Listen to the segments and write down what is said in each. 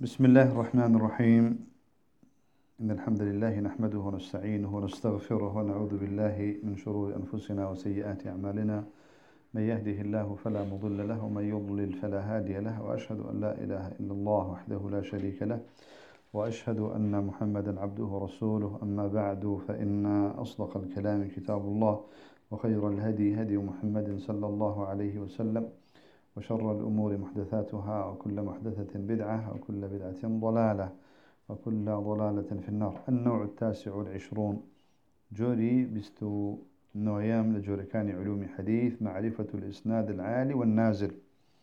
بسم الله الرحمن الرحيم. إن الحمد لله نحمده ونستعينه ونستغفره ونعوذ بالله من شرور أنفسنا وسيئات أعمالنا. من يهده الله فلا مضل له ومن يضلل فلا هادي له، وأشهد أن لا إله إلا الله وحده لا شريك له، وأشهد أن محمدا عبده ورسوله. أما بعد، فإن أصدق الكلام كتاب الله، وخير الهدي هدي محمد صلى الله عليه وسلم، وشر الأمور محدثاتها، وكل محدثة بدعة، وكل بدعة ضلالة، وكل ضلالة في النار. النوع 29 جوري بستو نويام لجوركان علوم حديث: معرفة الإسناد العالي والنازل.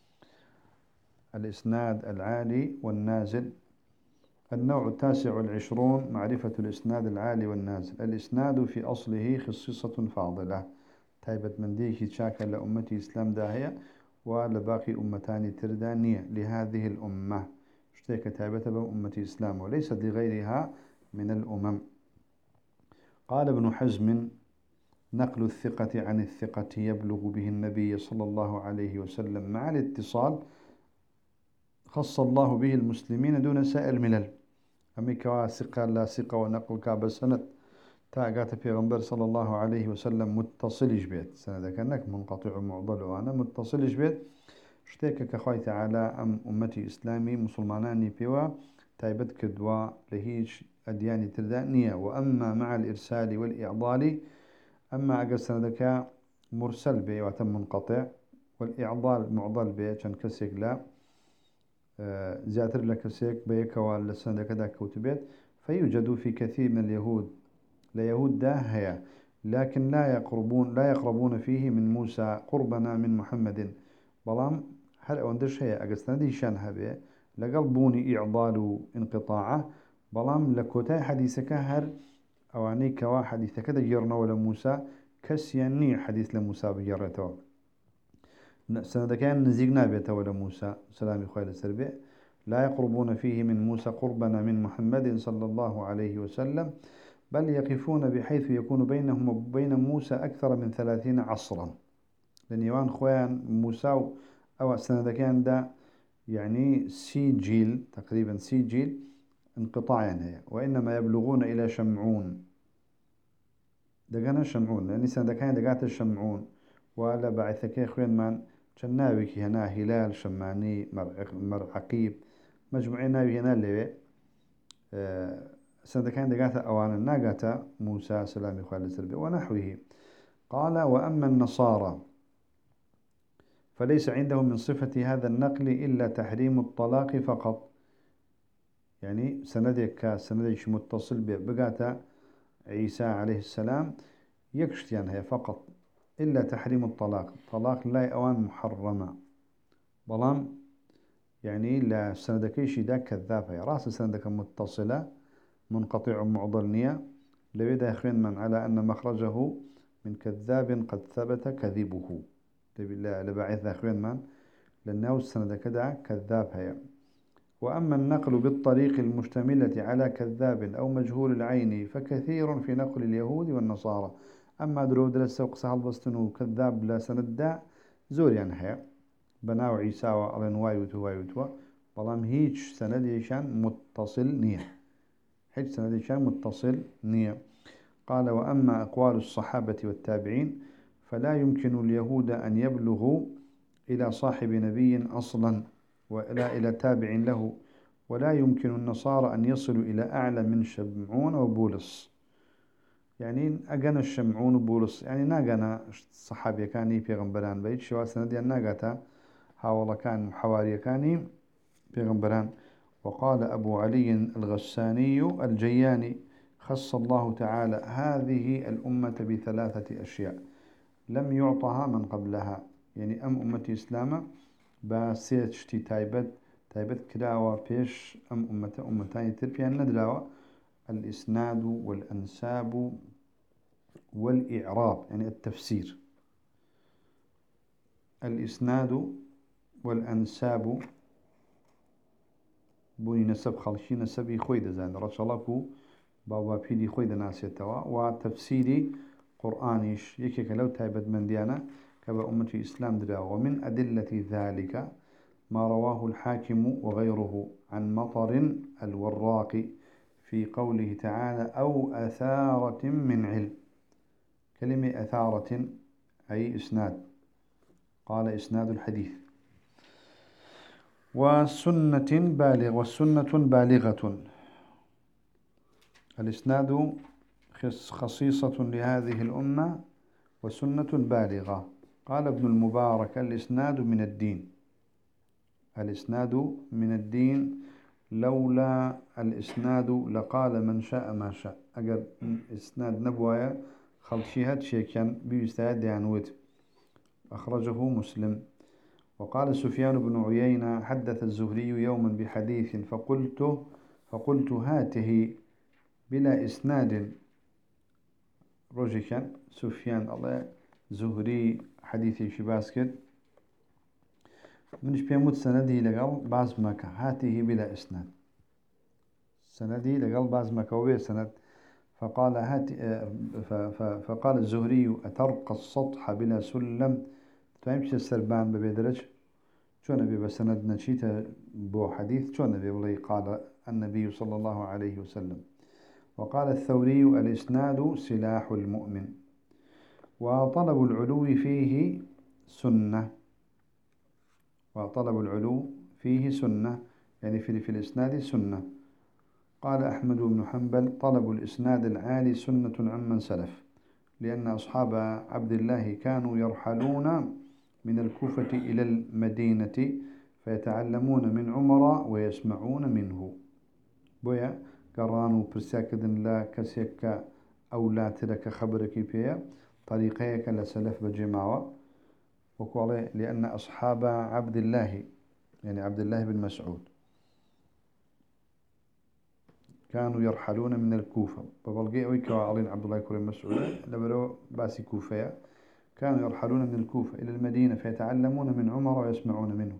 الإسناد العالي والنازل. النوع 29 معرفة الإسناد العالي والنازل. الإسناد في أصله خصيصة فاضلة، تايبت من ديكي شاكا لأمتي إسلام داهية ولباقي أمتان تردانية لهذه الأمة، اشتيك تايبت بأمتي إسلام وليست لغيرها من الأمم. قال ابن حزم: نقل الثقة عن الثقة يبلغ به النبي صلى الله عليه وسلم مع الاتصال خص الله به المسلمين دون سائر الملل. أمي كوا ثقة لا ثقة ونقل كاب سند تاقات في غنبر صلى الله عليه وسلم متصل جبيت سند كأنك منقطع معضل، وأنا متصل جبيت اشتيك كخوي تعالى أمتي إسلامي مسلماناني بيوا تايبت كدوا لهيج أدياني تردانية. وأما مع الإرسال والإعضال، أما أقل سندك مرسل بي وتم منقطع، والإعضال معضل بي كان كسيك لا زياتر لكسيك بيك والسندك دا كوتبيت. فيوجد في كثير من اليهود ليهود داهية، لكن لا يقربون فيه من موسى قربنا من محمد. بلام هل أوندش هي أقستنا دي شان هبه لقلبوني إعضال انقطاعه. بلام لكوتاي حديثك هر أواني كوا حديثك دا جرنا ولا موسى كسياني حديث لموسى بجرته سنة كان نزيقنا بيته ولا موسى سلام خويل السربي. لا يقربون فيه من موسى قربنا من محمد صلى الله عليه وسلم، بل يقفون بحيث يكون بينهم وبين موسى أكثر من 30 عصرا. لأن يوان خوان موسى أو سنة كان دا يعني سي جيل، تقريبا سي جيل انقطاع يعني. وإنما يبلغون إلى شمعون، دقنا شمعون لأن سنة كان دقات الشمعون. ولا بعثك خوان من شناويك هنا هلال شماني مرعقيب مجموعين ناوي هنا اللي سنة كان دقاتا أوانا ناقاتا موسى سلام خوالي سلبي ونحوه. قال: وأما النصارى فليس عندهم من صفة هذا النقل إلا تحريم الطلاق فقط. يعني سندك متصل بقاتا عيسى عليه السلام يكشتيان هي فقط، إلا تحريم الطلاق. طلاق لا أوان محرمة. بلام يعني لا سندكيش دا كذابة راس سندك متصلة منقطع معضل نية لبدا يخوين من على أن مخرجه من كذاب قد ثبت كذبه. بالله لبعث أخوين من لأنه السند كذا كذاب هي. وأما النقل بالطريق المشتملة على كذاب أو مجهول العين فكثير في نقل اليهود والنصارى. أما درود للسوق سهل بستنو كذاب لا سند زور يعني هي بناو عيسى وألين وايوتوا بلام هيج سند يشان متصل نية، هيج سند يشان متصل نية. قال: وأما أقوال الصحابة والتابعين فلا يمكن اليهود أن يبلغوا إلى صاحب نبي أصلا ولا إلى تابع له، ولا يمكن النصارى أن يصلوا إلى أعلى من شمعون وبولس. يعني أجانا الشمعون وبولس يعني ناقنا الصحابة كاني في غنبران بيت شو سندي ناقتا حاول كان حواري كاني في غنبران. وقال أبو علي الغساني الجياني: خص الله تعالى هذه الأمة بثلاثة أشياء لم يعطها من قبلها. يعني أمتي إسلامة باسيتشتي تايبت كلاوة فيش أمتان ترفيا ندلاوة: الإسناد والأنساب والإعراب، يعني التفسير. الإسناد والأنساب بوني نسب خلشي نسبي خويد زان رسولكو بابا بيدي خويد ناسيتوا. وتفسيري قرآنيش يكيك لو تايبت من ديانا كبا أمتي إسلام دراوة. ومن أدلة ذلك ما رواه الحاكم وغيره عن مطر الوراق في قوله تعالى أو أثارة من علم. كلمة أثارة أي إسناد، قال إسناد الحديث. والسنة بالغة. الإسناد خصيصة لهذه الأمة وسنة بالغة. قال ابن المبارك الإسناد من الدين. الإسناد من الدين، لولا الإسناد لقال من شاء ما شاء. أجر إسناد نبوة خلشيها شيكان بيستعد عنوت. أخرجه مسلم. وقال سفيان بن عيينة حدث الزهري يوما بحديث فقلت هاته بلا إسناد. رجكا سفيان الله زهري حديثي شباسكت منش بيموت سندي لقال بعض مكة هاته بلا إسناد. سندي لقال بعض مكة وبيه سند. فقال فقال الزهري أترقى السطح بلا سلم. تفهمش السربان ببيدرج شو نبي بسند نشيت بو حديث شو نبي والله قال النبي صلى الله عليه وسلم. وقال الثوري الإسناد سلاح المؤمن. وطلب العلو فيه سنة. وطلب العلو فيه سنة يعني في الإسناد سنة. قال أحمد بن حنبل طلب الإسناد العالي سنة عمن سلف، لأن أصحاب عبد الله كانوا يرحلون من الكوفة إلى المدينة فيتعلمون من عمر ويسمعون منه. بويا قرانوا برساكدن لا كسيك أو لا ترك خبرك بيا طريقيك لسلف بجماعة وقال لأن أصحاب عبد الله يعني عبد الله بن مسعود كانوا يرحلون من الكوفة. فبلقي ويكوا علين عبد الله بن مسعود لبرو باسي كوفية. كانوا يرحلون من الكوفة إلى المدينة فيتعلمون من عمر ويسمعون منه.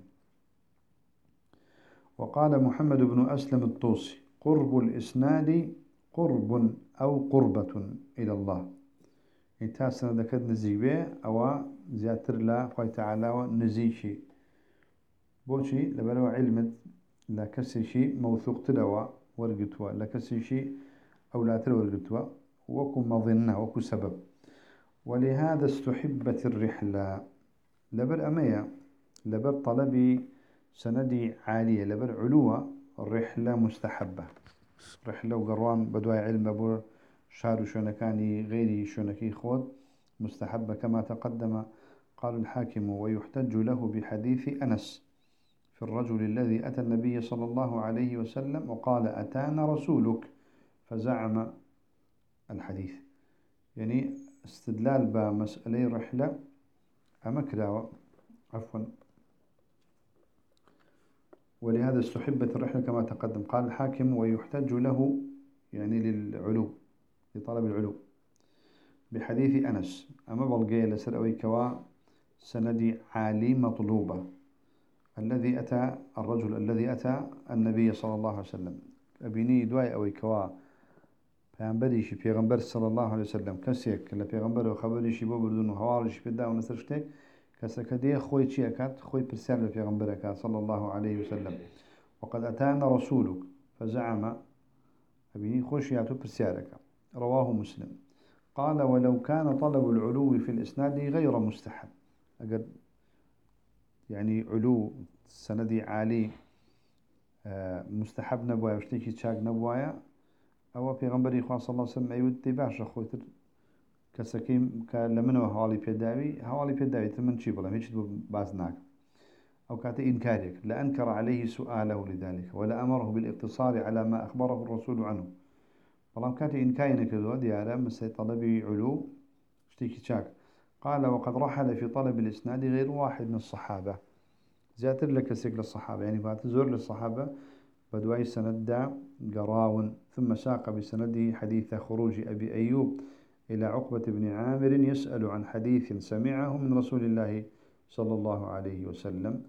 وقال محمد بن أسلم الطوسي قرب الإسناد قرب أو قربة إلى الله. إنتاسنا ذكر نزيبه أو زياتر لا خوي تعالى ونزيشي بوشي لبلو علم لا كسي شيء موثوق تدوى ورقتوا لا كسي شيء أو لا تلو ورقتوا وكو مظنة وكو سبب. ولهذا استحبت الرحلة لبر أمية لبر طلبي سندي عالية لبر علوة. الرحلة مستحبة. رحلة وقروان بدواي علم ببور شارو شونكاني غيري شونكي خود مستحبة كما تقدم. قال الحاكم ويحتج له بحديث أنس في الرجل الذي أتى النبي صلى الله عليه وسلم وقال أتانا رسولك فزعم الحديث. يعني استدلال بمسألة رحلة أمكراوة عفوا. ولهذا استحبت الرحلة كما تقدم. قال الحاكم ويحتج له يعني للعلو لطلب العلو بحديث أنس. أما بلقي لسرأوي كوا سندي عالي مطلوبة الرجل الذي أتى النبي صلى الله عليه وسلم أبيني دواي أوي كوا پیغمبريشي پیغمبر صلى الله عليه وسلم كسيك لا پیغمبر وخبريشي بو بردون وهواريشي بدا ونسرشتك كسكدي خوي تشي أكاد خوي برسال لپیغمبر أكاد صلى الله عليه وسلم. وقد أتانا رسولك فزعم أبيني خوشياتو برسالك. رواه مسلم. قال ولو كان طلب العلو في الإسناد غير مستحب. أقد يعني علو سندي عالي مستحب نبوايا وشتيكي تشاك نبوايا أو پیغمبری خواه صلى الله عليه وسلم أيود تباشا خوتر كسكيم كلمنه هوالي بيداوي تمن شي بلا ميش بازناك أو كات إنكارك لأنكر عليه سؤاله لذلك ولا أمره بالاقتصار على ما أخبره الرسول عنه. والله كات إنكاينك ذو ديارة مسي طلبي علو شتيكي تشاك. قال وقد رحل في طلب الإسناد غير واحد من الصحابة. زياتر لك سيك للصحابة يعني بعد زور للصحابة بدواي سند قراون ثم ساق بسنده حديث خروج أبي أيوب إلى عقبة بن عامر يسأل عن حديث سمعه من رسول الله صلى الله عليه وسلم.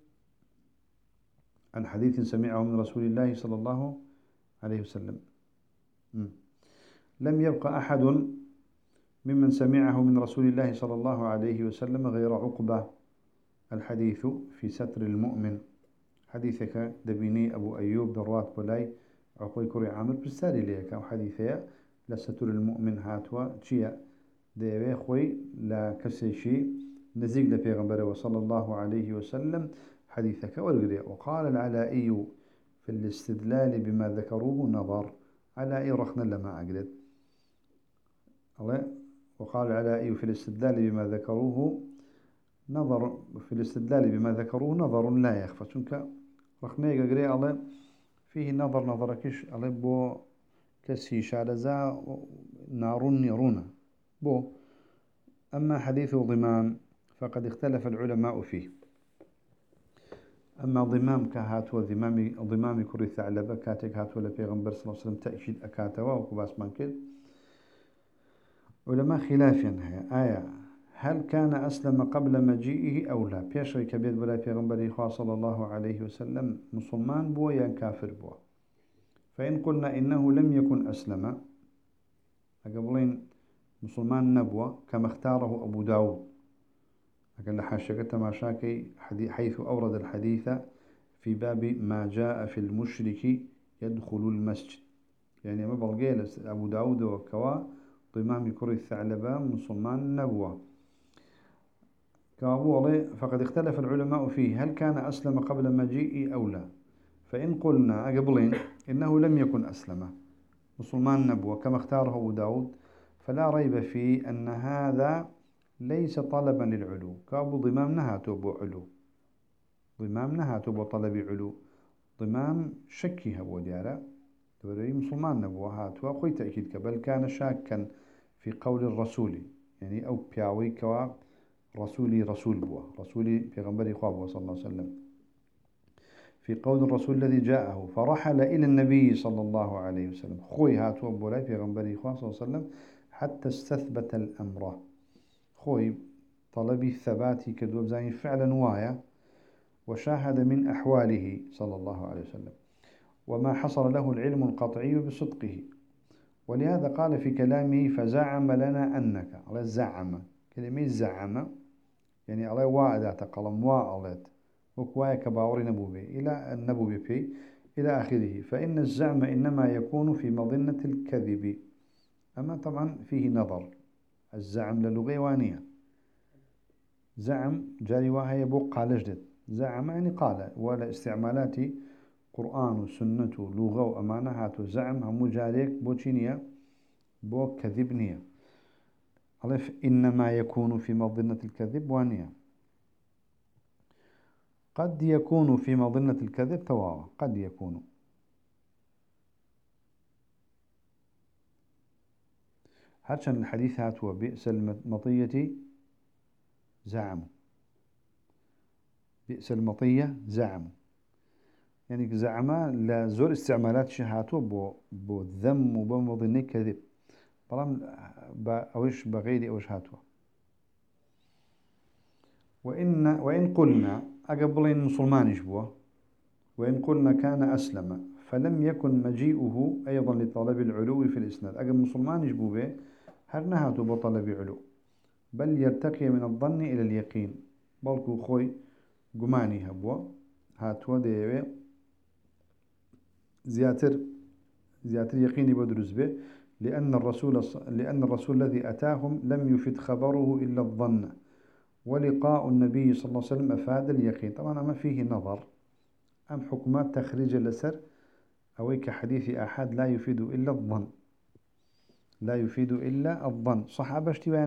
عن حديث سمعه من رسول الله صلى الله عليه وسلم. لم يبقى أحد ممن سمعه من رسول الله صلى الله عليه وسلم غير عقبة. الحديث في ستر المؤمن حديثك دبيني أبو أيوب دروات بولاي عقوي كوري عامر بسالي ليك أو حديثة لستر المؤمن هاتوا تشيا ديوي خوي لا كسيشي نزيق لبيغمبر صلى الله عليه وسلم حديثك والقري. وقال العلائي في الاستدلال بما ذكروه نظر علائي رخنا لما أقلد الله. وقال العلائي في الاستدلال بما ذكروه نظر في الاستدلال بما ذكروه نظر لا يخفى شنك رخنا يقري الله فيه نظر كش الله بو كسي شارزا نار يرونه بو. أما حديث ضمام فقد اختلف العلماء فيه. أما ضمام كهات وضمام كري ثعلبة كاتك هات ولا بيغمبر صلى الله عليه وسلم تأكيد أكاتوا وكباس مانكل علماء خلاف ينهي آية هل كان أسلم قبل مجيئه أو لا بيشري كبير ولا بيغمبر صلى الله عليه وسلم مسلمان بو يا كافر بو. فإن قلنا إنه لم يكن أسلم قبلين مسلمان نبوة كما اختاره أبو داود أقل حاشية ما شاكي حيث أورد الحديث في باب ما جاء في المشرك يدخل المسجد يعني ما بلغي أبو داود وكوا ضمام كري الثعلبة مسلمان نبوة كابولي. فقد اختلف العلماء فيه هل كان أسلم قبل مجيئه أو لا. فإن قلنا قبلين إنه لم يكن أسلم مسلمان نبوة كما اختاره أبو داود فلا ريب في أن هذا ليس طلبا للعلو. كابو ضمام نهاتو بو علو ضمام نهاتو بو طلب علو ضمام شكي هبو ديارة تبري مسلمان نبوة هاتو أخوي تأكيد بل كان شاكا في قول الرسول يعني أو بياوي كوا رسولي رسول بوا رسولي في غنبري خواب صلى الله عليه وسلم في قول الرسول الذي جاءه فرحل إلى النبي صلى الله عليه وسلم خوي هاتو بولاي في غنبري خواب صلى الله عليه وسلم حتى استثبت الأمر خوي طلبي الثباتي كدوب زين فعلا وايا وشاهد من أحواله صلى الله عليه وسلم وما حصل له العلم القطعي بصدقه. ولهذا قال في كلامه فزعم لنا أنك على الزعم كلمة زعم يعني على وعدة قلم وعلت وكوايا كباوري نبوبي إلى النبوبي في إلى آخره. فإن الزعم إنما يكون في مظنة الكذب. أما طبعا فيه نظر الزعم للغة وانية زعم جاري وهي بو قال جدد زعم يعني قال ولا استعمالات قرآن وسنة لغة وأمانة زعم هم جاريك بو تشينية بو كذب نية. إنما يكون في مظنة الكذب وانية قد يكون في مظنة الكذب تواوا قد يكون. هاتشان الحديث هو بئس المطية زعم بئس المطية زعم يعني زعما لا زور استعمالات شهاتو بو ذم وبمظنة كذب طالما أوش بغير أوش هاتوا. وإن قلنا أقبلين مسلمان يشبوه وإن قلنا كان أسلم فلم يكن مجيئه أيضا لطلب العلو في الإسناد أقبل مسلمان يشبوه به هل نهاتوا بطلب علو بل يرتقي من الظن إلى اليقين بلكو خوي قماني هبوا هاتوا ديوه زياتر يقيني بدرز به لأن الرسول الذي أتاهم لم يفد خبره إلا الظن ولقاء النبي صلى الله عليه وسلم أفاد اليقين. طبعا ما فيه نظر أم حكمات تخريج الأسر أو كحديث أحد لا يفيد إلا الظن لا يفيد إلا الظن. صحابة اشتباه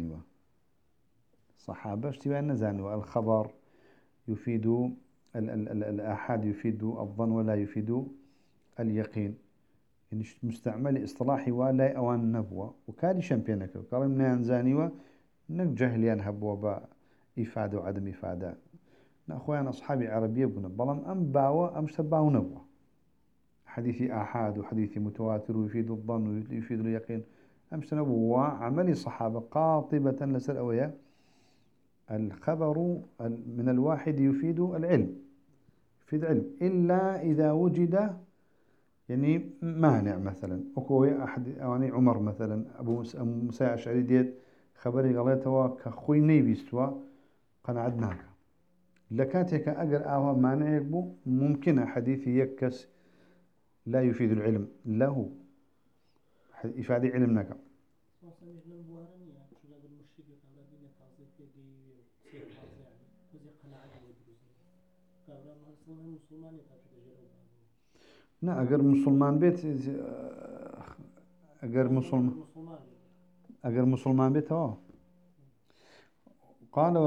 النزاني الخبر يفيد الآحاد يفيد الظن ولا يفيد اليقين. يعني مستعمل اصطلاحي ولا أوان نبوة وكادي شامبيونك قال من ينزاني نك جهليان هبوا بإفادة وعدم إفادة أخوان أصحابي عربية بنا بلان أم باوا أم شتباو نبوة حديث آحاد وحديث متواتر ويفيد الظن ويفيد اليقين أم شتنبوا عملي صحابة قاطبة لسر أويا الخبر من الواحد يفيد العلم يفيد علم إلا إذا وجد يعني مانع مثلا أكوي أحد يعني عمر مثلا أبو موسى الأشعري ديت خبري غلطه كخوي نيبيستوا قنعدناك لكاتك أجر معنى يكبو ممكن حديث يكس لا يفيد العلم له إفادة علم نكا لا أجر مسلمان بيت أجر مسلمان أجر مسلمان بيت قال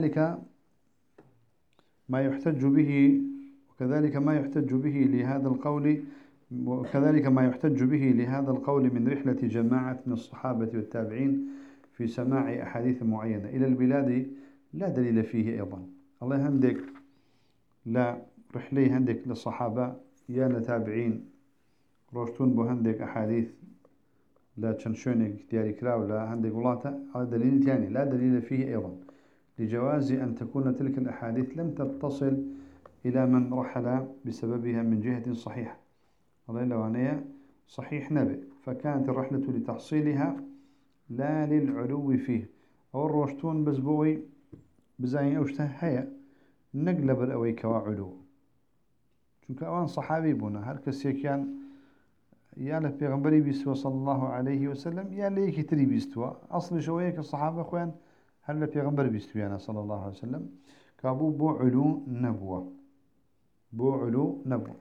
ما يحتج به وكذلك ما يحتج به لهذا القول وكذلك ما يحتج به لهذا القول من رحلة جماعة من الصحابة والتابعين في سماع أحاديث معينة إلى البلاد لا دليل فيه أيضا. الله هندك لا رحلي هندك للصحابة يا لتابعين روشتون بو هندك أحاديث لا تشنشونك دياري كراو لا هندك ولاتا هذا دليل ثاني لا دليل فيه أيضا لجواز أن تكون تلك الأحاديث لم تتصل إلى من رحل بسببها من جهة صحيحة. الله لو أنا صحيح نبي فكانت الرحلة لتحصيلها لا للعلو فيه أو الروشتون بزبوي بزاين أوشته هيا نقلب الأوي كوا علو چونك أوان صحابي بونا هر كسي كان يا له پیغمبري بيستوى صلى الله عليه وسلم يا ليك تري بيستوى أصل شوية الصحابة أخوان هل له پیغمبر بيستوى أنا صلى الله عليه وسلم كابو بو علو نبوة بو علو نبوة.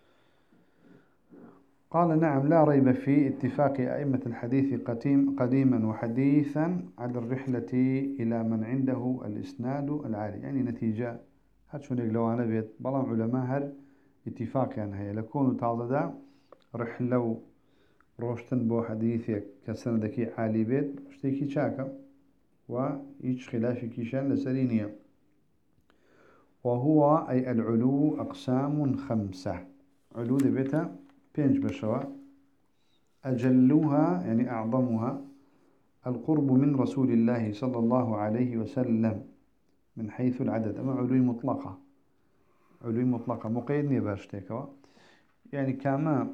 قال نعم لا ريب في اتفاق أئمة الحديث قديما وحديثا على الرحلة إلى من عنده الإسناد العالي يعني نتيجة هاتشون يقلوا أنا بيت بلام علماء هر اتفاق يعني هي لكون تعضدا رحلة روشتن بو حديثك كسندكي عالي بيت اشتيكي شاكا وإيش خلافي كيشان لسرينيا. وهو أي العلو أقسام 5 علو دبيتا بينج بشوا أجلوها يعني أعظمها القرب من رسول الله صلى الله عليه وسلم من حيث العدد أما علو مطلقة مقيدني باشتكوا يعني كما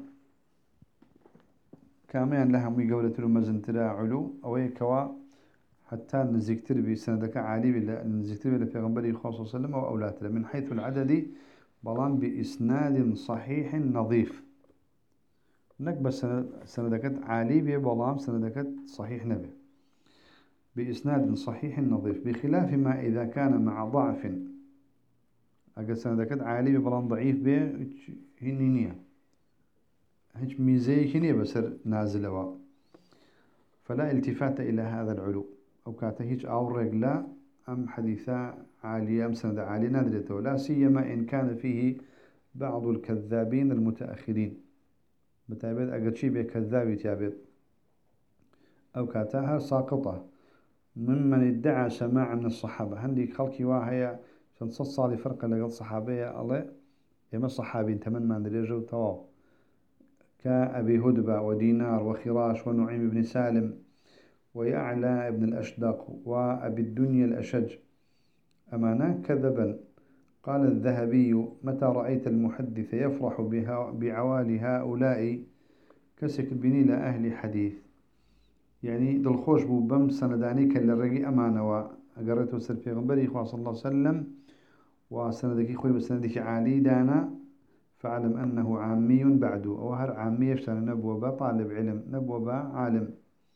يعني لها مقولة المزن ترى علو أو كوا حتى نزكتر بسندك عالي بلا نزكتر بلا في غنبري صلى الله عليه وسلم أو أولاته من حيث العدد بلان بإسناد صحيح نظيف نكبة سندكت عالي ببلام سندكت صحيح نبي بإسناد صحيح نظيف بخلاف ما إذا كان مع ضعف أجل سندكت عالي ببلام ضعيف به هنينية هيك ميزي هنية بسر نازلة فلا التفات إلى هذا العلو أو كاتهيج أو رجلا أم حديثا عالية أم سند عالية نادرة لا سيما إن كان فيه بعض الكذابين المتأخرين بتعبد أجل شيء بكذاب تابد أو كاتها ساقطة ممن ادعى سماع من الصحابة هندي خلقي واهية شنصص لي فرق لقد صحابية الله يما صحابين تمن ما ندريجو تواو كأبي هدبة ودينار وخراش ونعيم بن سالم ويعلى ابن الأشدق وأبي الدنيا الأشج أمانا كذبا. قال الذهبي متى رأيت المحدث يفرح بعوالي هؤلاء كسك بني لأهل حديث يعني دلخوش بو بم سنداني كالرقي أمانة وأقرأته سر في غنبري صلى الله عليه وسلم وسندكي خوي بسندك عالي دانا فعلم أنه عامي بعد وهر عامي يشتغل نبوة طالب علم نبوة عالم.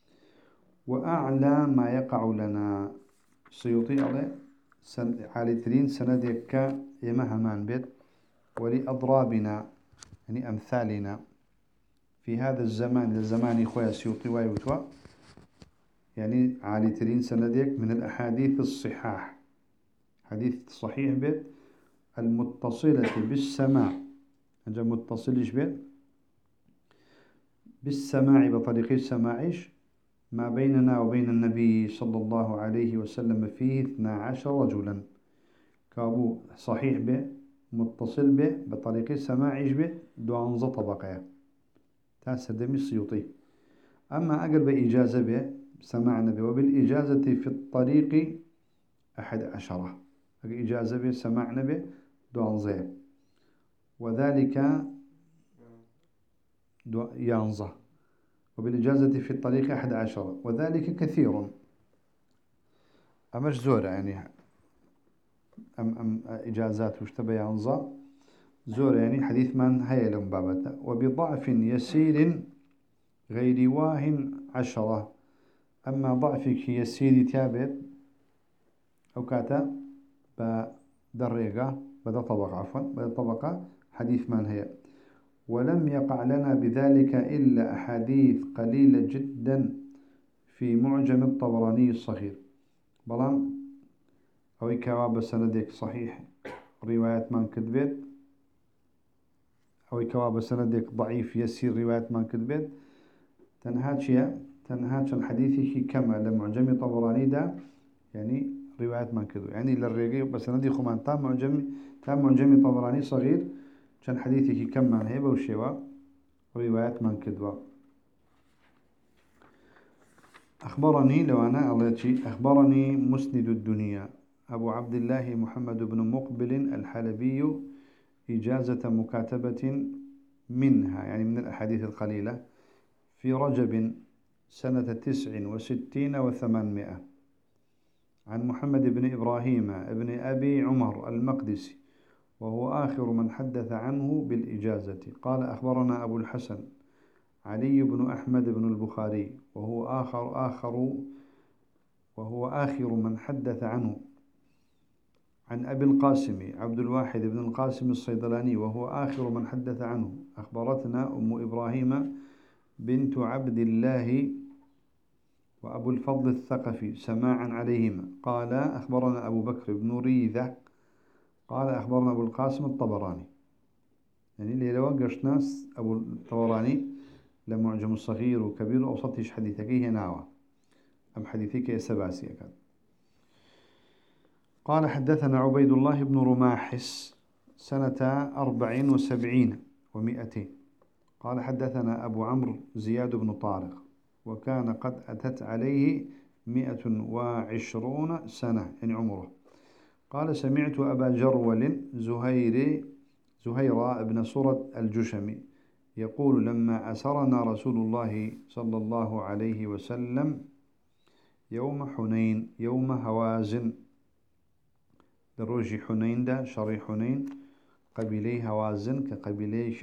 وأعلى ما يقع لنا سيطيع عليه عالي ترين سندك يمهمان بيت ولأضرابنا يعني أمثالنا في هذا الزمان خويا سيوطي ويوتوا يعني عالي ترين سندك من الأحاديث الصحاح حديث صحيح بيت المتصلة بالسماع أنت متصلش بيت بالسماع بطريق السماعش ما بيننا وبين النبي صلى الله عليه وسلم فيه 12 رجلا كابو صحيح به متصل به بطريق السماعش به دوانزة طبقية تاسر دمي السيوطي. أما أقل بإجازة به سماع النبي وبالإجازة في الطريق 11 إجازة به سماع نبي دوانزة وذلك يانزة وبالإجازة في الطريق 11 وذلك كثير أمش زورة يعني أم إجازات واشتبه أنظار زور يعني حديث من هيا لهم بابته. وبضعف يسير غير واه 10. أما ضعفك يسير تابت أو كاتا بدرجة بدا طبقة عفوا بدا طبقة حديث من هي. ولم يقع لنا بذلك إلا أحاديث قليلة جدا في معجم الطبراني الصغير. بلان أو كواب سندك صحيح روايات من كذبت أو كواب سندك ضعيف يسير روايات من كذبت تنهاتش الحديث كما لمعجم طبراني دا يعني روايات من كذب يعني للرجال بس ندي خمان تام معجم طبراني صغير كان حديثي كما هيبة وشوا روايات من كذب. أخبرني لو أنا الله أخبرني مسند الدنيا أبو عبد الله محمد بن مقبل الحلبي إجازة مكاتبة منها يعني من الأحاديث القليلة في رجب سنة 69 و800 عن محمد بن إبراهيم بن أبي عمر المقدسي وهو آخر من حدث عنه بالإجازة. قال أخبرنا أبو الحسن علي بن أحمد بن البخاري وهو آخر من حدث عنه عن أبي القاسم عبد الواحد بن القاسم الصيدلاني وهو آخر من حدث عنه. أخبرتنا أم إبراهيم بنت عبد الله وأبو الفضل الثقفي سماعا عليهما. قال أخبرنا أبو بكر بن ريذة قال أخبرنا أبو القاسم الطبراني يعني اللي لو قشناس أبو الطبراني لمعجم الصغير وكبير وأوسطيش حديثك هنا أم حديثك سباسي كان. قال حدثنا عبيد الله بن رماحس سنة 74 و200. قال حدثنا أبو عمرو زياد بن طارق وكان قد أتت عليه 120 سنة يعني عمره. قال سمعت أبا جرول زهير بن صرة الجشمي يقول لما أسرنا رسول الله صلى الله عليه وسلم يوم حنين يوم هوازن دروجي حنين دا شري حنين قبيلي هوازن كقبيلي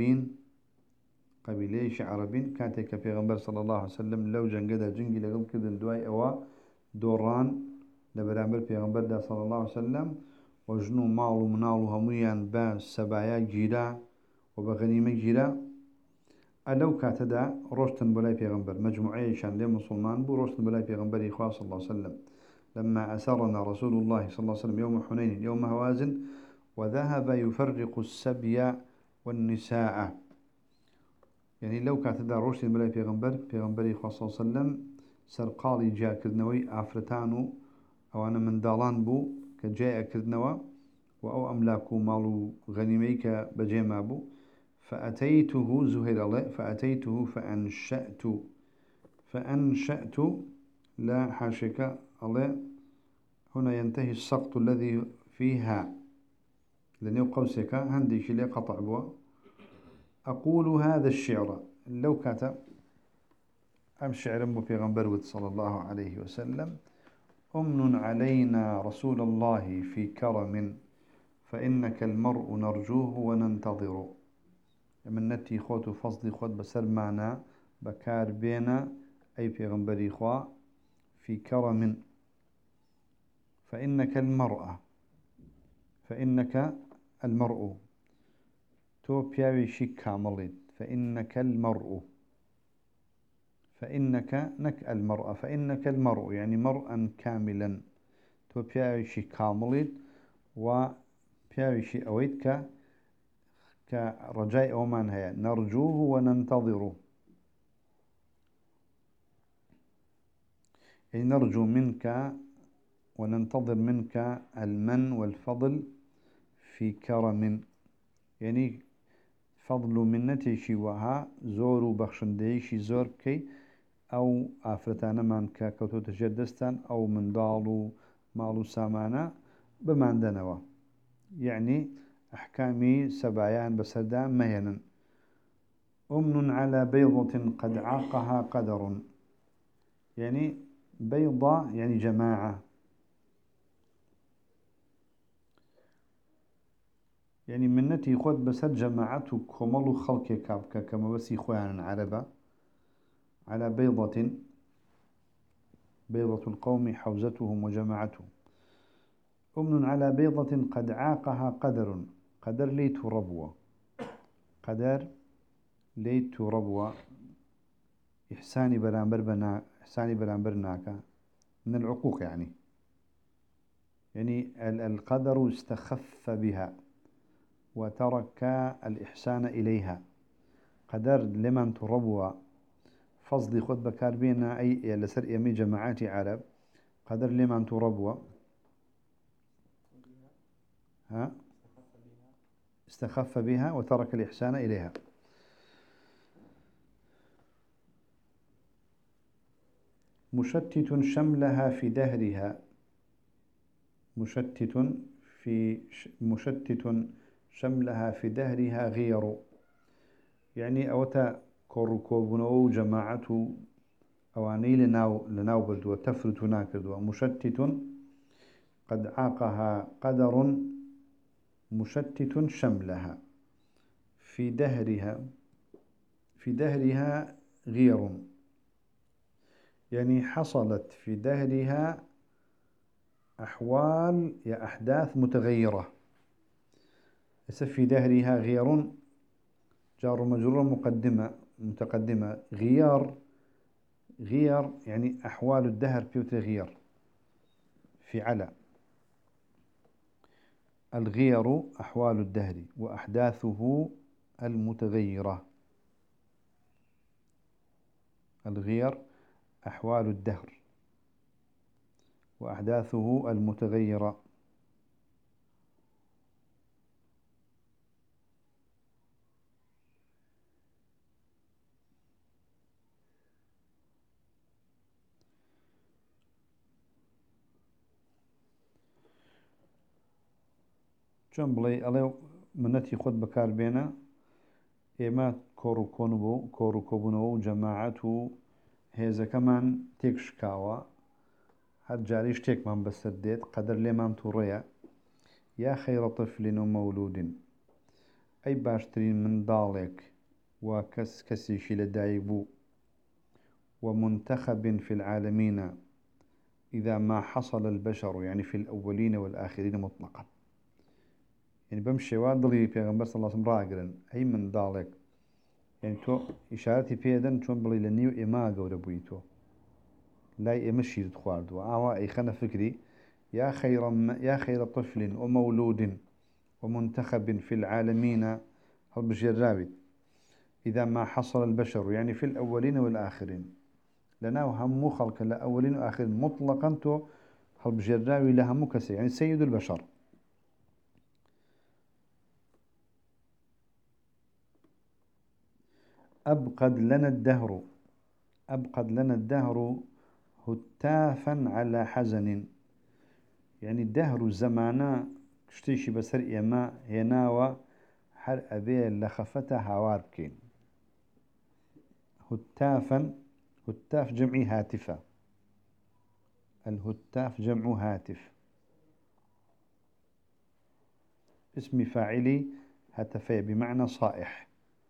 عربين كانت كبيغمبر صلى الله عليه وسلم لو جنگدا جنگي لقل كذن دواي أوا دوران لبرامبر بيغمبر دا صلى الله عليه وسلم وجنو مالو منالو هميان با سبايا جيرا وبغنيمة جيرا ألو كاتدا روشتن بلاي بيغمبر مجموعي شان لي مسلمان بو روشتن بلاي بيغمبر إخوة صلى الله عليه وسلم لما أسرنا رسول الله صلى الله عليه وسلم يوم حنين يوم هوازن وذهب يفرق السبي والنساء يعني لو كاتدا روشتن بلاي بيغمبر إخوة صلى الله عليه وسلم سرقالي جا كردنوي آفرتانو أو أنا من دالان بو كجاء كردنوا وأو أملاكو مالو غنيميك بجيما بو فأتيته زهير الله فأتيته فأنشأت لا حاشك الله هنا ينتهي السقط الذي فيها لأنه قوسك هندي شلي قطع بوا أقول هذا الشعر لو كاتب أم شعر في غنبرود صلى الله عليه وسلم أمن علينا رسول الله في كرم فإنك المرء نرجوه وننتظر من نتي خوت وفصل خوت بسر معنا بكار بينا أي في غنبري خوا في كرم فإنك المرء تو بياوي شي كاملين فإنك المرء يعني مرءا كاملا تو بياوي شي كاملين و بياوي شي أويتك كرجاء أومان هيا نرجوه وننتظره يعني نرجو منك وننتظر منك المن والفضل في كرم يعني فضل منتي شي وها زور وبخشندي شي زور كي أو آفرتانا من كوتو تجدستان أو من دالو مالو سامانا بمان دنوا يعني أحكامي سبعيان بسردان مهنا. أمن على بيضة قد عاقها قدر يعني بيضة يعني جماعة يعني منتي خود بسر جماعته كمال خلق كابكا كما بس إخوان عربة على بيضة القوم حوزتهم وجماعتهم. أمن على بيضة قد عاقها قدر ليت ربوة، قدر ليت ربوة إحساني برامبر ناكا من العقوق يعني القدر استخف بها وترك الإحسان إليها. قدر لمن تربوة فصدي خد بكار بينا أي لسر يمي جماعات عرب قدر لمن تربوة ها استخف بها وترك الإحسان إليها. مشتت شملها في دهرها، مشتت شملها في دهرها غير، يعني أوتا كوركوبنو جماعته أواني لناو بردوا تفرت ناكردوا. مشتت قد عاقها قدر مشتت شملها في دهرها غير، يعني حصلت في دهرها أحوال يا أحداث متغيرة. في دهرها غير جار مجرور متقدمة غير يعني أحوال الدهر بتغير في على الغير أحوال الدهر وأحداثه المتغيرة. الغير أحوال الدهر وأحداثه المتغيرة. چون بڵێ ئەڵێ منەتی خۆت بەکاربێنە ئێمە کۆڕوکۆبوونەوە و جەماعەت و هێزەکەمان تێکشکاوە هەر جاری شتێکمان بەسەر دێت قەدەر لێمان تووڕەیە. یا خەیرە طفلین و مەولودین، ئەی باشترین منداڵێک و کەسێکی لەدایک بوو. ومنتخب في العالمين إذا ما حصل البشر، يعني في الأولين والآخرين مطلقا. يعني بمشي وادلي پیغمبر صلى الله عليه وسلم راقرن أي من دالك، يعني تو إشارتي بيدن چون بلي لنيو إما قورا بويتو لا يمشي تخوارد وعوا أي خنا فكري يا خير طفل ومولود ومنتخب في العالمين هل بجرابي إذا ما حصل البشر، يعني في الأولين والآخرين لنا وهم خلق الأولين والآخرين مطلقا تو هل بجرابي لها مكسي يعني سيد البشر. أبقد لنا الدهر هتافا على حزن، يعني الدهر الزمانة كشتيشي بسر إيما هناوة حر أبي لخفتها هواركين. هتاف جمعي هاتفة، الهتاف جمع هاتف، اسم فاعلي هتفي بمعنى صائح.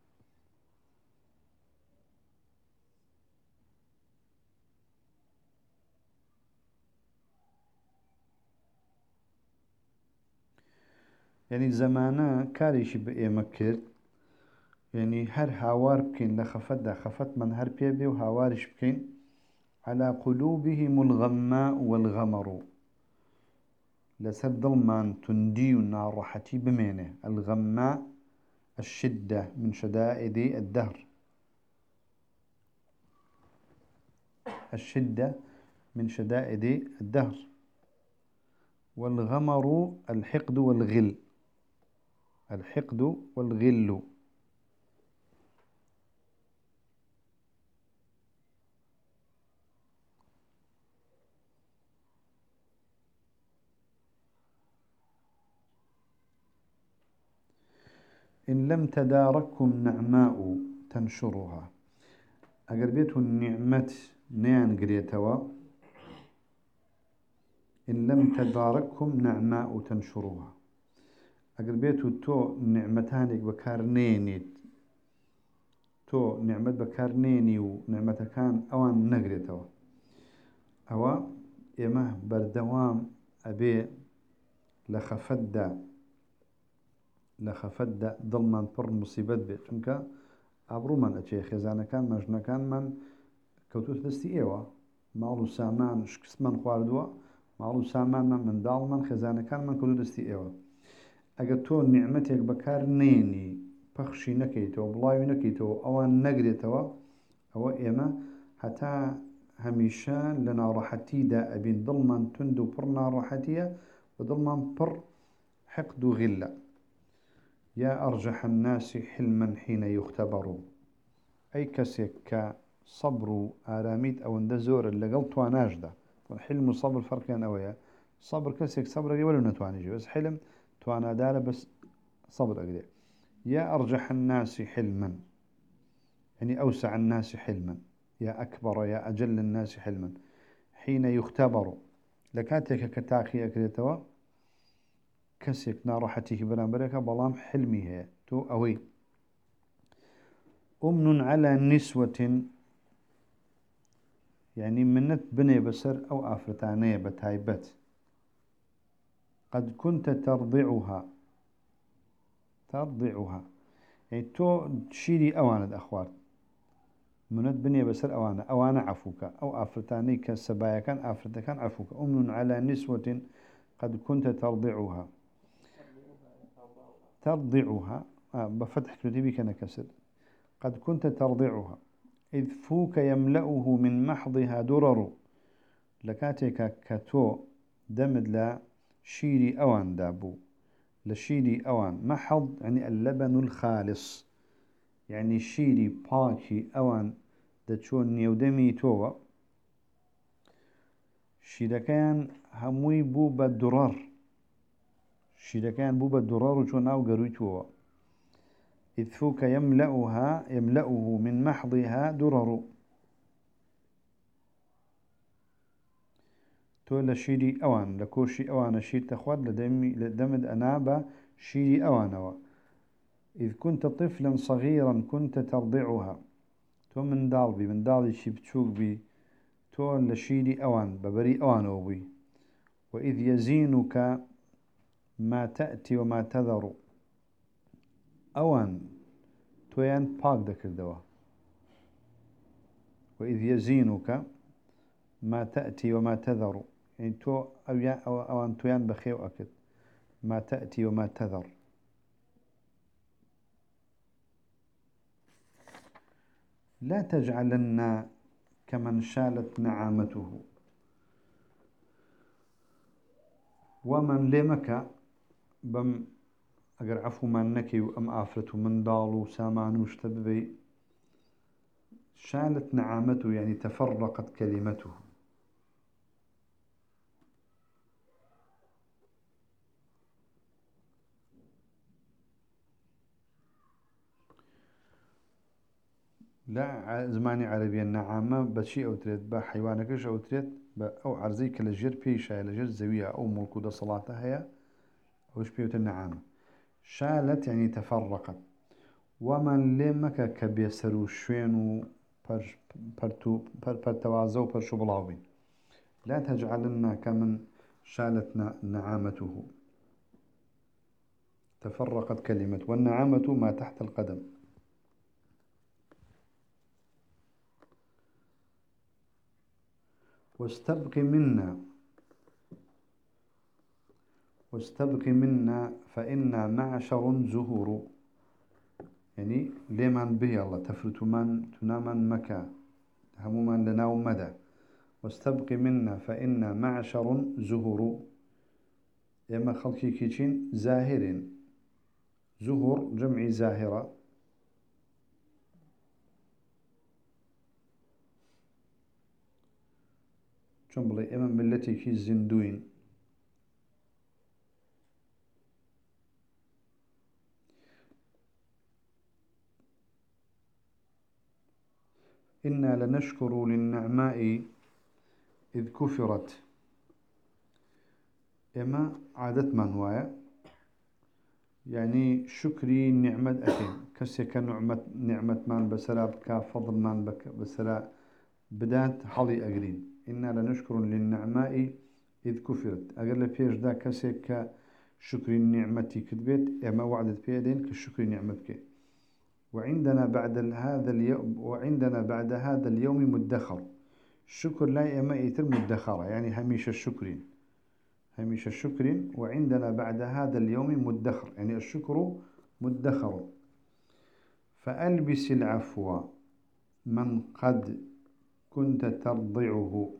يعني زمانة كاريش بإيمكر، يعني هر هاوار بكين لخفت خفت من هر بيبي وهاوارش بكين على قلوبهم الغماء والغمر، لسد ظلمان تندي النار رحتي بمينه. الغماء الشدة من شدائد الدهر، الشدة من شدائد الدهر. والغمر الحقد والغل، الحقد والغل. إن لم تدارككم نعماء تنشرها، أقربيته النعمة نيان قريتوا. إن لم تدارككم نعماء تنشرها، ئەگەر بێت و تۆ نعمەتانێک بەکارنێنیت تۆ نعمەت بەکارنێنی و نعمەتەکان ئەوان نەگرێتەوە ئەوە ئێمە بەردەوام ئەبێ لە خەفەتدا دڵمان پڕ موسیبەت بێت چونکە ئابڕوومان ئەچێ خێزانەکان مەژنەکانمان کەوتوتە دەستی ئێوە ماڵ و سامان شکستمان خواردووە ماڵ و سامانمان منداڵمان خێزانەکانمان کەوتوتە دەستی ئێوە ئەگەر تۆ نیعمەتێک بەکار نێنی پەخشی نەکەیتەوە بڵاوی نەکەیتەوە ئەوان نەگرێتەوە ئەوە ئێمە هەتا هەمیشە لە ناڕەحەتیدا ئەبین دڵمان تند و پڕ ناڕەحەتیە و دڵمان پڕ حقد و غیلە یا ئەرجەح الناس حلما حين يختبر ئەی کەسێک کە سەبر و ئارامیت ئەوەندە زۆرە لەگەڵ تواناشدا حلم و سەبر فەرقیان ئەوەیە سەبر کەسێک سەبرەکەی وەرە نەتوانیژێ بەس حلم توانادارە بەس صبر أقدر يا أرجح الناس حلما يعني أوسع الناس حلما يا أكبر يا أجل الناس حلما حين يختبر لكاتك كتاخي أكريتوا كسيك ناراحته برامبرك بلام حلمي هي تو أوي أمن على نسوة يعني منت بني بسر أو آفرتانية بتايبت قد كنت ترضعها يعني تو تشيري أواند أخوات منت بني بسر أوانا عفوك أو آفرتاني كالسبايا كان آفرتا كان عفوك أمن على نسوة قد كنت ترضعها بفتح كتبي كان كسر قد كنت ترضعها إذ فوك يملأه من محضها درر لكاتك كتو دمد لا شيري أوان دابو لشيري أوان محض يعني اللبن الخالص يعني شيري باكي أوان دتشون نيودمي توا شيركان هموي بوبا درر شيركان بوبا درر وشون أو قروي توا إذ فوك يملأه من محضها درر تو لشيري أوان لكوشي أوان شير تخوات لدمد أنابا شيري أوانوا إذ كنت طفلا صغيرا كنت ترضعها تو من دالي شي بتشوك بي تو لشيري أوان ببري أوانو بي وإذ يزينك ما تأتي وما تذر أوان تويان باك دكردوا وإذ يزينك ما تأتي وما تذر يعني تو أوان تويان بخيو أكد ما تأتي وما تذر لا تجعلن كمن شالت نعامته ومن لمك بم أجر عفو من نكي وأم آفرة من ضالو سامانوش تببي شالت نعامته يعني تفرقت كلمته لا زماني عربي النعامة بشي أو تريد بحيوانكش أو تريد أو عرزيك لجير بيشا لجير زوية أو ملكودة صلاتها هي وش بيوت النعامة شالت يعني تفرقت ومن لمك كبيسر وشوين وبرتوازو برشو بلاوبين لا تجعلنا كمن شالت نعامته تفرقت كلمة والنعامة ما تحت القدم واستبق منا فإنا معشر زهور يعني لمن به الله تفرت من تناما مكا هموما لنا ومدى واستبق منا فإنا معشر زهور يما خلقي كيشين زاهرين زهور جمع زاهرة جملة إما ملتي كي الزندوين إنا لنشكر للنعماء إذ كفرت إما عادت من وايا يعني شكري نعمة أكين كسيك نعمة من بسراب كفضل من بسراب بدات حلي أجرين إنا لنشكر للنعماء إذ كفرت أقل فيش دا كسيك شكر نعمتي كتبت أما وعدت بيدين كشكر نعمتك وعندنا بعد هذا اليوم مدخر الشكر لا إما يتر مدخرة يعني هميش الشكرين هميش الشكر وعندنا بعد هذا اليوم مدخر يعني الشكر مدخر فألبس العفو من قد كنت ترضعه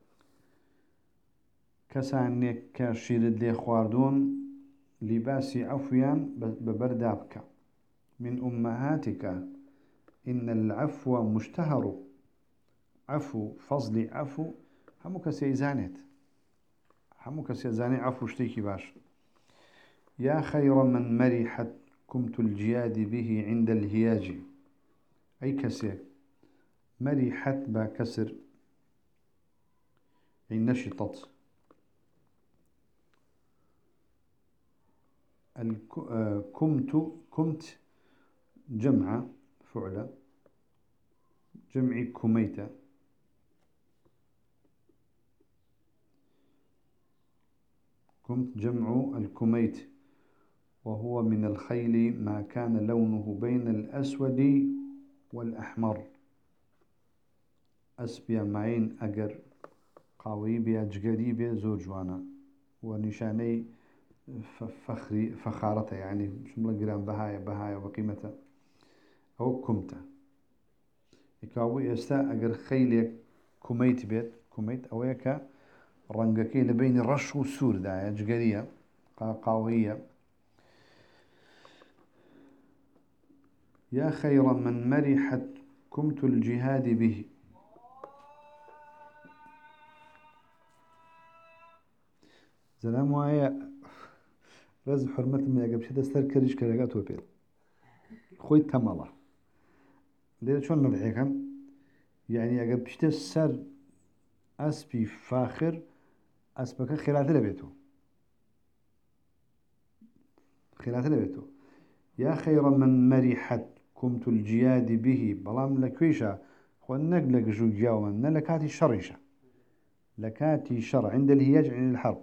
كسانك كشيرد لي خواردون لباس عفويا ببردابك من أمهاتك إن العفو مشتهر عفو فضل عفو همك سيزانت همك سيزاني عفو شتيكي باش يا خير من مرحت كمت الجياد به عند الهياج أي كسيك مرحت بكسر أي نشطت كمت جمع فعلة جمع كميتة كمت جمع الكميت وهو من الخيل ما كان لونه بين الأسود والأحمر أسبيا معين أجر قوي بيا جقري بيا زوجوانا ونشاني فخارته يعني شمل جرام بهاية وقيمته أو كمته يكاوي يستا أجر خيلك كميت بيت كميت أويك رنجكي لبين الرش والسور دا جقرية قاوية يا خير من مرحت كمت الجهاد به زلام ويا رز حرمة من يقب شد استر كريش كرقات وبيل خوي تمالا ليه شون نضحكا يعني يقب شد السر أسبي فاخر أسبك خلاف لبيته خلاف لبيته يا خير من مرحت كمت الجياد به بلام لكويشا خونك لك جو جاوما لكاتي شريشة لكاتي شر عند الهياج عن الحرب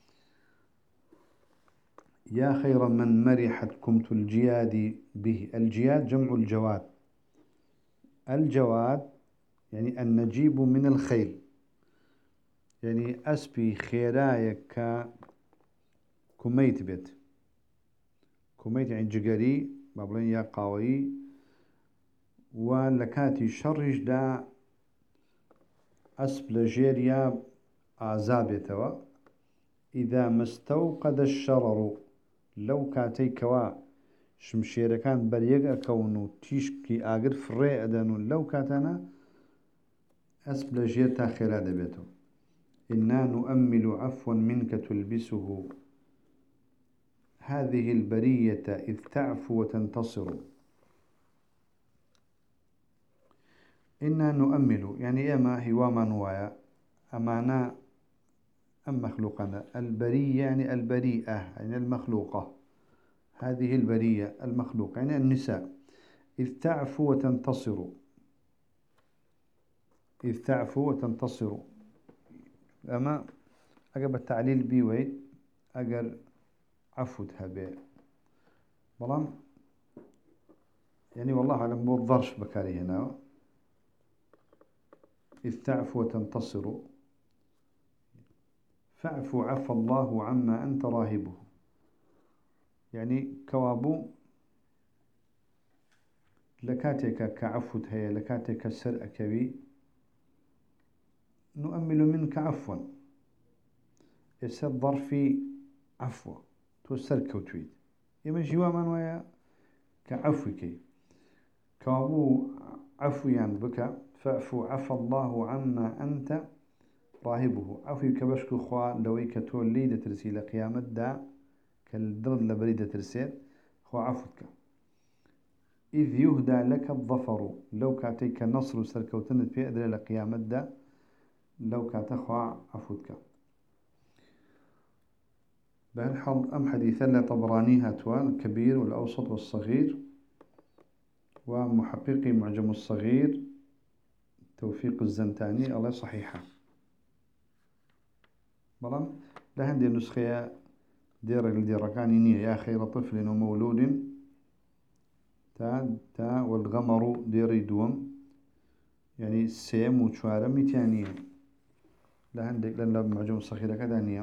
يا خير من مرحت كمت الجياد به الجياد جمع الجواد الجواد يعني النجيب من الخيل يعني أسبي خيرايك كميت بيت كميت يعني جقري بابلين يا قاوي ولكاتي شرج دا أسب لجيريا عذابتوا إذا ما استوقد الشرر لو كاتي كوا شمشير كان بريق كونو تيشكي آقر فري أدانو لو كاتنا أسب لجير تاخيرا دبيتو إنا نؤمل عفوا منك تلبسه هذه البرية إذ تعفو وتنتصر إنا نؤمل يعني إما هواما نوايا أمانا أم مخلوقنا البرية يعني البريئة يعني المخلوقة هذه البرية المخلوقة يعني النساء إذ تعفو وتنتصر إذ تعفو وتنتصر أما أقب التعليل بيوي أقر عفوتها بي بلان يعني والله أعلم بوضرش بكاري هنا إذ تعفو وتنتصر فاعفو عفى الله عما أنت راهبه يعني كوابو لكاتك كعفوت هي لكاتك السرأ كبي نؤمل منك عفوا يسد ظرفي عفو توسر كوتويد يما جوا من ويا كعفوك كوابو عفويا بك فاعفو عفى الله عما أنت راهبه عفو كبشك خوا لويك تولي دترسي لقيامة دا كالدرد لبريدة ترسيد خوا عفوك إذ يهدى لك الظفر لو كاتيك نصر سركوتن في أدري لقيامة دا لو كاتخوا عفوك بهالحال أم حديثا لطبراني هاتوان الكبير والأوسط والصغير ومحققي معجم الصغير توفيق الزنتاني الله صحيحة بلام لهندي النسخة دير كان نية يا خير طفل ومولود تا والغمر ديري دوم يعني سيم وشوارم ميتانية لهندك لن معجم الصغير كدانية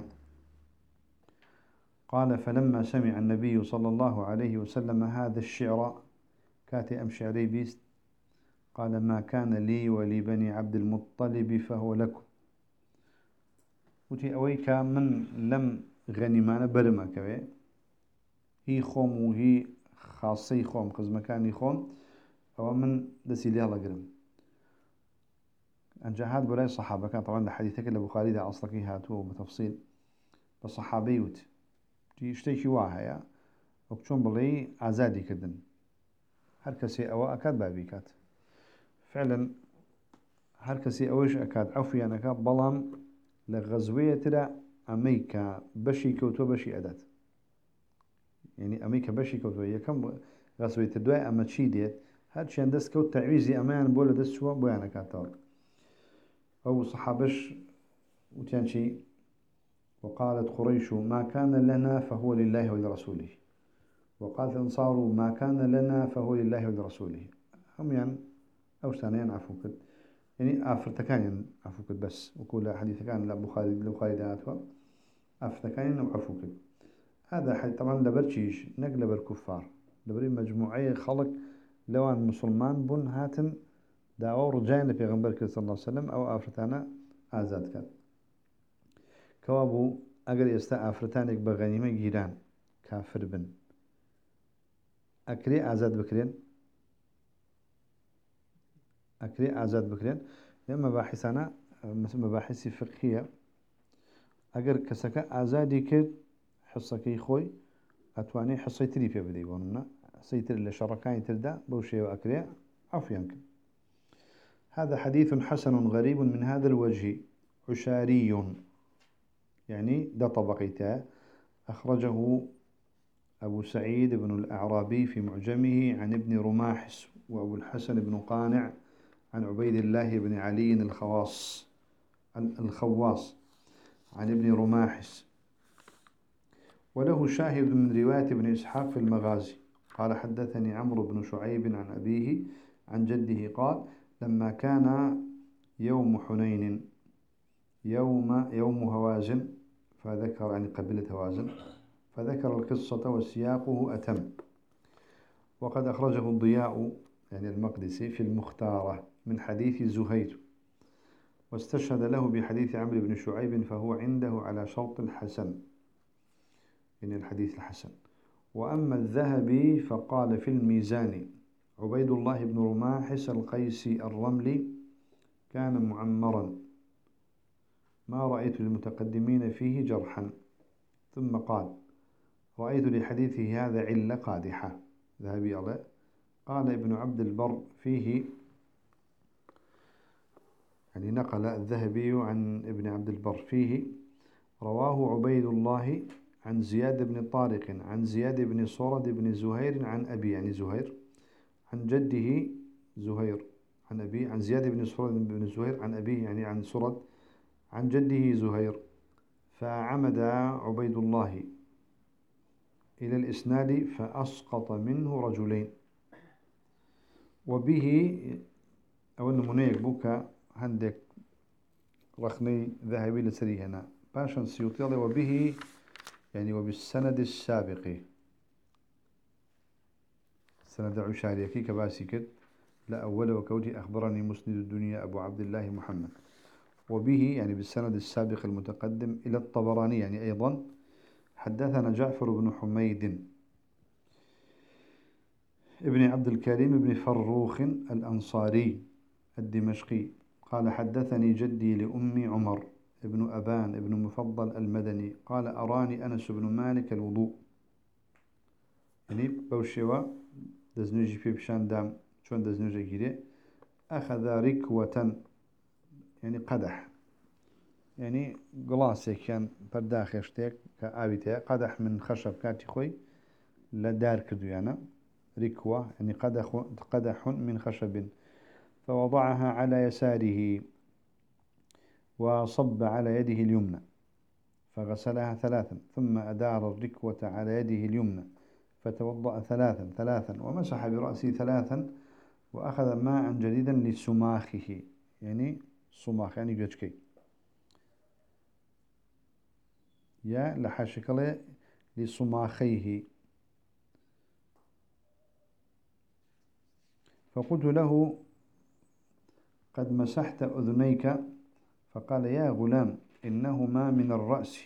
قال فلما سمع النبي صلى الله عليه وسلم هذا الشعر كاتي أم شعري بيست قال ما كان لي ولبني عبد المطلب فهو لكم وتي أويك من لم غنمان برما كوي هي خوم وهي خاصي خوم قزمكاني خوم أو من دسيلي الله قرم أنجهاد بلاي الصحابة كان طبعا الحديثك اللي بخاري ده أصلك هاتوه بتفصيل بصحابيوت تيشتيكي واهيا وكتشون بلي عزادي كدن هر كسي أو أكاد بابيكات فعلا هر كسي أوش أكاد عفيا أكاد بلام لغزوية ترى أمريكا بشي كوتو بشي أدات يعني أمريكا بشي كوتو هي كم غزوية الدواء أما تشي ديت هاد شي عندس كوت تعويزي أمان بولا دس شو بويانا كاتور أو صحابش وتانشي وقالت قريش ما كان لنا فهو لله ولرسوله وقالت الأنصار ما كان لنا فهو لله ولرسوله هم يعني أو ثانيا عفوا كد يعني أفرتكان عفوا كد بس وكل حديث كان لبخاري داتوا أفرتكان وعفوا كد هذا حديث طبعا لبرشيش نقل بالكفار لبري مجموعة خلق لوان مسلمان بن هاتن دعوة رجعنا في غنبرك صلى الله عليه وسلم أو أفرتانا آزاد كان كوابو أجر يستا أفرتانك بغنيمة جيران كافر بن أكري آزاد بكرين أكري آزاد بكرين لما باحثنا مثل مباحث فقهية أجر كسكة آزادي كد حصكي خوي أتواني حصي تري في بدي بوننا سيتر اللي شركان تردا بوشي وأكري عفوا هذا حديث حسن غريب من هذا الوجه عشاري يعني ده طبقيته أخرجه أبو سعيد بن الأعرابي في معجمه عن ابن رماحس وأبو الحسن بن قانع عن عبيد الله بن علي الخواص عن ابن رماحس وله شاهد من رواية ابن إسحاق في المغازي قال حدثني عمرو بن شعيب عن أبيه عن جده قال لما كان يوم حنين يوم هوازن فذكر يعني قبيلة هوازن فذكر القصة وسياقه أتم وقد أخرجه الضياء يعني المقدسي في المختارة من حديث زهير واستشهد له بحديث عمرو بن شعيب فهو عنده على شرط الحسن يعني الحديث الحسن وأما الذهبي فقال في الميزان عبيد الله بن رماحس القيسي الرملي كان معمرا ما رأيت للمتقدمين فيه جرحا ثم رأيت لحديثه هذا علة قادحة ذهبي الله قال ابن عبد البر فيه يعني نقل الذهبي عن ابن عبد البر فيه رواه عبيد الله عن زياد بن طارق عن زياد بن صرد بن زهير عن أبي يعني زهير عن جده زهير عن أبي عن زياد بن صرد بن زهير عن أبيه يعني عن صرد عن جده زهير فعمد عبيد الله إلى الإسناد فأسقط منه رجلين وبه أول منيك بوكا عندك رخني ذهبي لسري هنا باشا سيوطي وبه يعني وبالسند السابق سند عشاري كي كباسي كد لا أول وكوتي أخبرني مسند الدنيا أبو عبد الله محمد وبه يعني بالسند السابق المتقدم إلى الطبراني يعني أيضا حدثنا جعفر بن حميد ابن عبد الكريم بن فروخ الأنصاري الدمشقي قال حدثني جدي لأمي عمر ابن أبان ابن مفضل المدني قال أراني أنس بن مالك الوضوء يعني بوشوا دزنوجي في بشان دام شون دزنوجي كده أخذ ركوة يعني قدح يعني جلاسك كان برداخ يشتك كأبيته قدح من خشب كاتي خوي لدار كدو يعني ركوة يعني قدح من خشب فوضعها على يساره وصب على يده اليمنى فغسلها ثلاثا ثم أدار الركوة على يده اليمنى فتوضأ ثلاثا ومسح برأسه ثلاثا وأخذ ماء جديدا لسماخه يعني صماخ يعني جوجكي يا لحاشكله لصماخيه فقلت له قد مسحت أذنيك فقال يا غلام إنهما من الرأس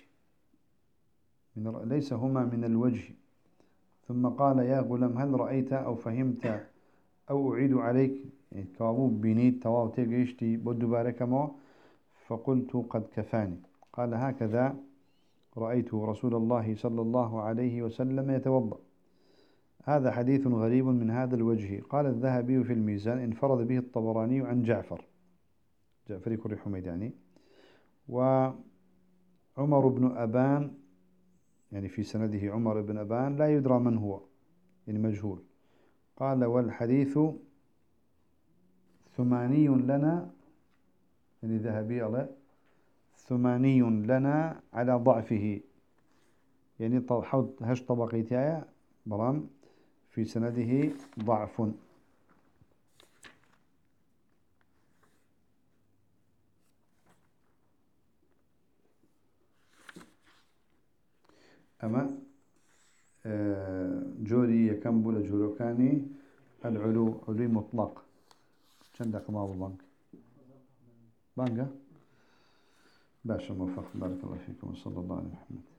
ليس هما من الوجه ثم قال يا غلام هل رأيت أو فهمت أو أعيد عليك يعني كوابو بنيت تواو تيجيشتي بدو بارك ما فقلت قد كفاني قال هكذا رأيت رسول الله صلى الله عليه وسلم يتوضأ. هذا حديث غريب من هذا الوجه. قال الذهبي في الميزان انفرد به الطبراني عن جعفر كري حميد يعني وعمر بن أبان يعني في سنده عمر بن أبان لا يدرى من هو يعني مجهول. قال والحديث ثماني لنا يعني ذهبي على ثماني لنا على ضعفه يعني هش طبقيتها برام في سنده ضعف. أما جوري يكم بولا جوروكاني العلو علو مطلق چند دقيقة ما بانك باشا موفق بارك الله فيكم وصلى الله على محمد.